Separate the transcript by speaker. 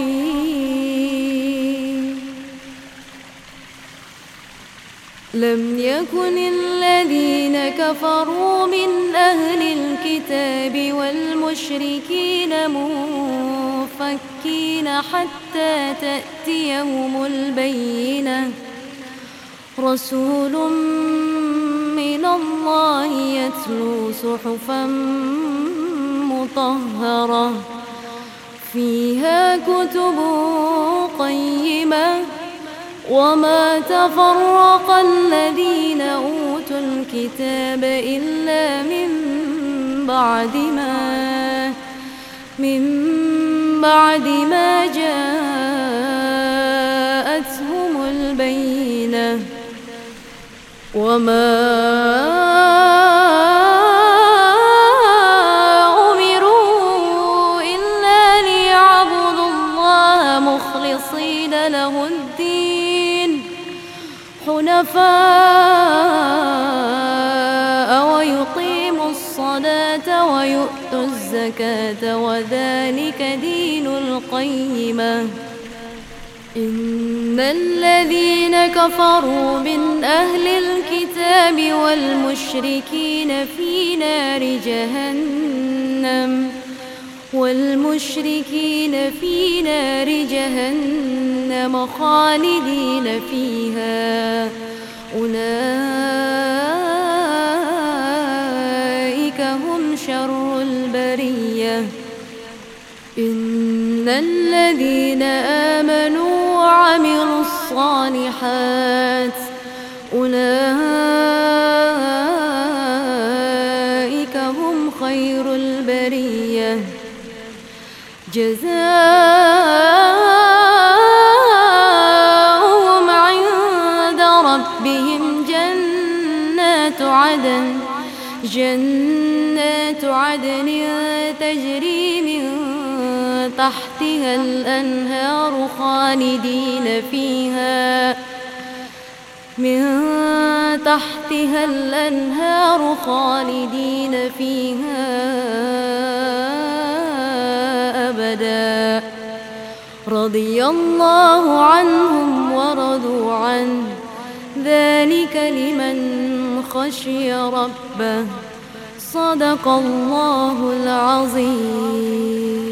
Speaker 1: لم يكن الذين كفروا من أهل الكتاب والمشركين منفكين حتى تأتيهم البينة رسول من الله يتلو صحفا مطهرة فيها كتب قيمة وما تفرق الذين أوتوا الكتاب إلا من بعد ما جاءتهم البينة وما أمروا إلا ليعبدوا الله مخلصين له الدين حنفاء ويقيموا الصلاة ويؤتوا الزكاة وذلك دين القيمة. إن الذين كفروا من أهل الكتاب والمشركين في نار جهنم خالدين فيها أولئك هم شر البرية. إن الذين آمنوا وعملوا الصالحات أولئك هم خير البرية جزاؤهم عند ربهم جنات عدن تجري من تحتها الأنهار خالدين فيها أبدا رضي الله عنهم ورضوا عنه ذلك لمن خشي ربه. صدق الله العظيم.